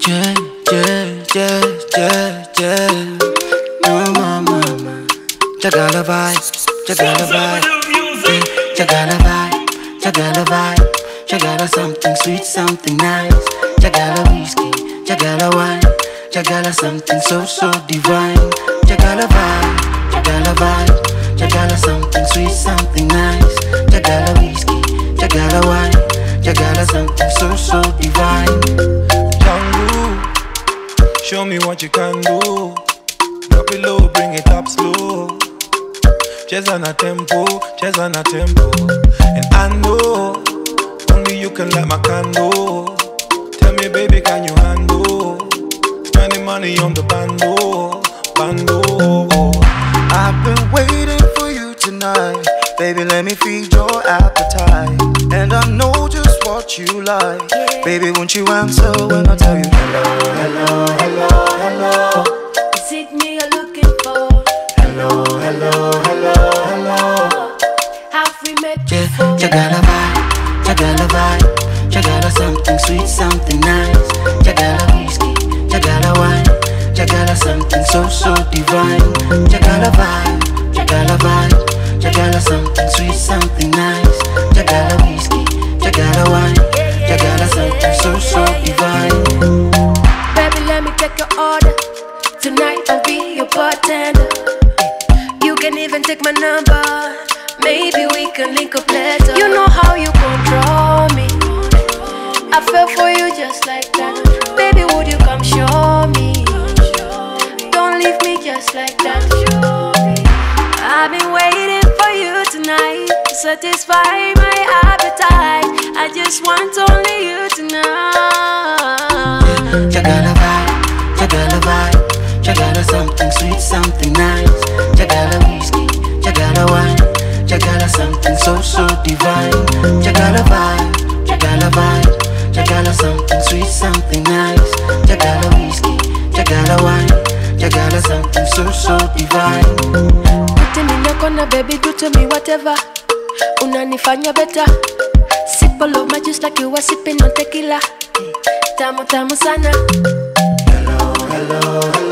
Yeah, yeah, yeah, yeah, yeah. No, mama, Jagala vibe, Jagala vibe, Jagala vibe, Jagala vibe, Jagala something sweet, something nice. Jagala whiskey, Jagala wine, Jagala something so, so divine. Jagala vibe, Jagala vibe, Jagala something sweet, something nice. Jagala whiskey, Jagala wine, Jagala something so, so divine. Django, show me what you can do. Drop it low, bring it up slow. Chase on a tempo, chase on a tempo. And I know only you can light my candle. Tell me, baby, can you handle spending money on the bando, bando? I've been waiting for you tonight. Baby, let me feed your appetite. And I know just what you like. Baby, won't you answer when I tell you hello, hello, hello, hello? Is it me you're looking for? Hello, hello, hello, hello. Have we met before? Jagala vibe, Jagala vibe, Jagala something sweet, something nice. Jagala whiskey, Jagala wine, Jagala something so, so divine. Jagala vibe, Jagala vibe, Jagala something sweet, something nice. Jagala whiskey, Jagala wine, Jagala something so, so divine. Baby, let me take your order. Tonight I'll be your bartender. You can even take my number. Maybe we can link up later. You know how you control me. I fell for you just like that. Baby, would you come show me? Don't leave me just like that. I've been waiting for you tonight to satisfy my appetite. I just want only you tonight. Jagala vibe, Jagala vibe, Jagala something sweet, something nice. Jagala whiskey, Jagala wine, Jagala something so, so divine. Jagala vibe, Jagala vibe, Jagala something sweet, something nice. Jagala whiskey, Jagala wine, Jagala something so, so divine. Put me in your corner, baby, do to me whatever. Unanifanya better. Sip all of my juice like you were sipping on tequila. Tamu tamu sana. Hello, hello, hello.